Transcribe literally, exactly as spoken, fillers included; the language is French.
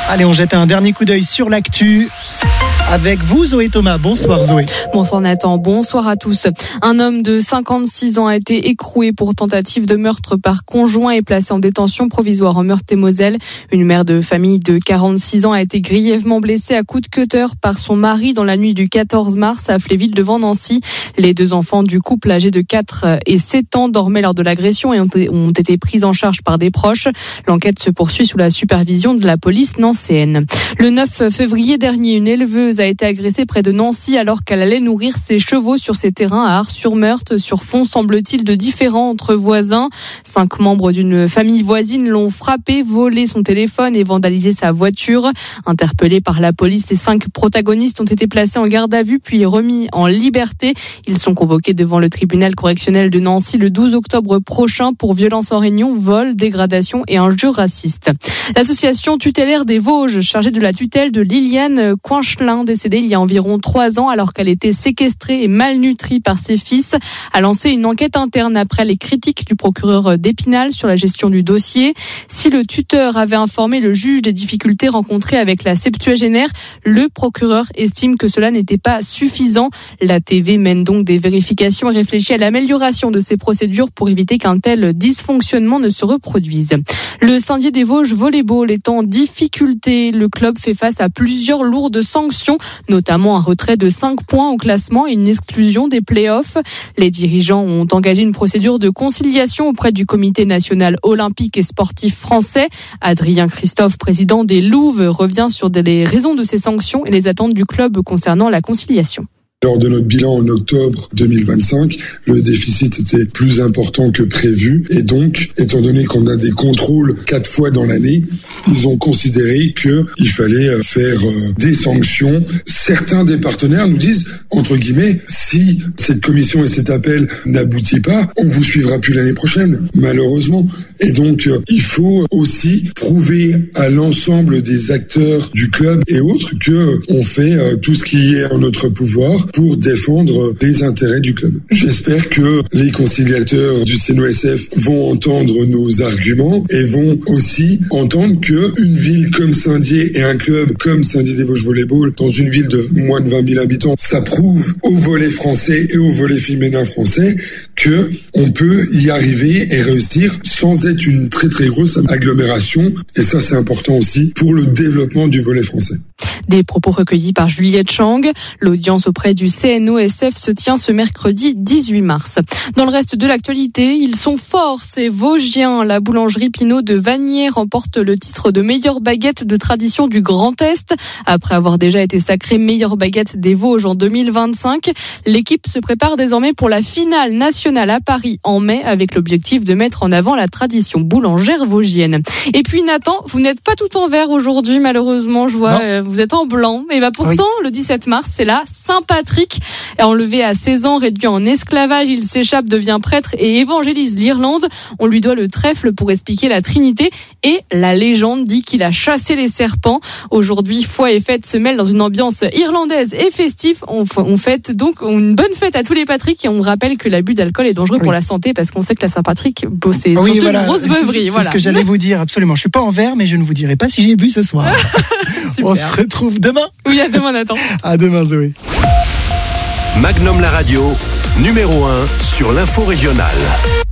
Allez, on jette un dernier coup d'œil sur l'actu. Avec vous, Zoé Thomas. Bonsoir, Zoé. Bonsoir, Nathan. Bonsoir à tous. Un homme de cinquante-six ans a été écroué pour tentative de meurtre par conjoint et placé en détention provisoire en Meurthe-et-Moselle. Une mère de famille de quarante-six ans a été grièvement blessée à coups de cutter par son mari dans la nuit du quatorze mars à Fléville devant Nancy. Les deux enfants du couple âgés de quatre et sept ans dormaient lors de l'agression et ont été pris en charge par des proches. L'enquête se poursuit sous la supervision de la police nancéenne. Le neuf février dernier, une éleveuse a été agressée près de Nancy alors qu'elle allait nourrir ses chevaux sur ses terrains à Ars-sur-Meurthe, sur fond semble-t-il de différends entre voisins. Cinq membres d'une famille voisine l'ont frappé, volé son téléphone et vandalisé sa voiture. Interpellés par la police, les cinq protagonistes ont été placés en garde à vue puis remis en liberté. Ils sont convoqués devant le tribunal correctionnel de Nancy le douze octobre prochain pour violence en réunion, vol, dégradation et injures racistes. L'association tutélaire des Vosges, chargée de la tutelle de Liliane Coinchelin, décédée il y a environ trois ans alors qu'elle était séquestrée et malnutrie par ses fils, a lancé une enquête interne après les critiques du procureur d'Épinal sur la gestion du dossier. Si le tuteur avait informé le juge des difficultés rencontrées avec la septuagénaire, le procureur estime que cela n'était pas suffisant. La T V mène donc des vérifications et réfléchit à l'amélioration de ces procédures pour éviter qu'un tel dysfonctionnement ne se reproduise. Le Saint-Dié des Vosges Volleyball est en difficulté. Le club fait face à plusieurs lourdes sanctions, notamment un retrait de cinq points au classement et une exclusion des play-offs. Les dirigeants ont engagé une procédure de conciliation auprès du comité national olympique et sportif français. Adrien Christophe, président des Louves, revient sur les raisons de ces sanctions et les attentes du club concernant la conciliation. Lors de notre bilan en octobre deux mille vingt-cinq, le déficit était plus important que prévu et donc, étant donné qu'on a des contrôles quatre fois dans l'année, ils ont considéré qu'il fallait faire des sanctions. Certains des partenaires nous disent, entre guillemets, si cette commission et cet appel n'aboutit pas, on vous suivra plus l'année prochaine, malheureusement. Et donc, il faut aussi prouver à l'ensemble des acteurs du club et autres que on fait tout ce qui est en notre pouvoir pour défendre les intérêts du club. J'espère que les conciliateurs du C N O S F vont entendre nos arguments et vont aussi entendre que une ville comme Saint-Dié et un club comme Saint-Dié des Vosges Volleyball dans une ville de moins de vingt mille habitants, ça prouve au volley français et au volley féminin français que on peut y arriver et réussir sans être une très très grosse agglomération. Et ça, c'est important aussi pour le développement du volley français. Des propos recueillis par Juliette Chang. L'audience auprès du C N O S F se tient ce mercredi dix-huit mars. Dans le reste de l'actualité, ils sont forts, ces Vosgiens. La boulangerie Pinot de Vanier remporte le titre de meilleure baguette de tradition du Grand Est. Après avoir déjà été sacrée meilleure baguette des Vosges en deux mille vingt-cinq, l'équipe se prépare désormais pour la finale nationale à Paris en mai avec l'objectif de mettre en avant la tradition boulangère vosgienne. Et puis Nathan, vous n'êtes pas tout en vert aujourd'hui malheureusement, je vois, euh, vous êtes en blanc. Et bah pourtant, oui. Le dix-sept mars, c'est la Saint-Patrick. Enlevé à seize ans, réduit en esclavage, il s'échappe, devient prêtre et évangélise l'Irlande. On lui doit le trèfle pour expliquer la Trinité et la légende dit qu'il a chassé les serpents. Aujourd'hui, foi et fête se mêlent dans une ambiance irlandaise et festive. On, on fête donc une bonne fête à tous les Patrick et on rappelle que l'abus d'alcool est dangereux oui. pour la santé parce qu'on sait que la Saint-Patrick, bon, c'est oui, surtout voilà. une grosse beuverie. C'est, voilà. c'est ce que j'allais vous dire, absolument. Je suis pas en vert, mais je ne vous dirai pas si j'ai bu ce soir. On se retrouve demain. Oui, à demain, Nathan. À demain, Zoé. Magnum la radio, numéro un sur l'info régionale.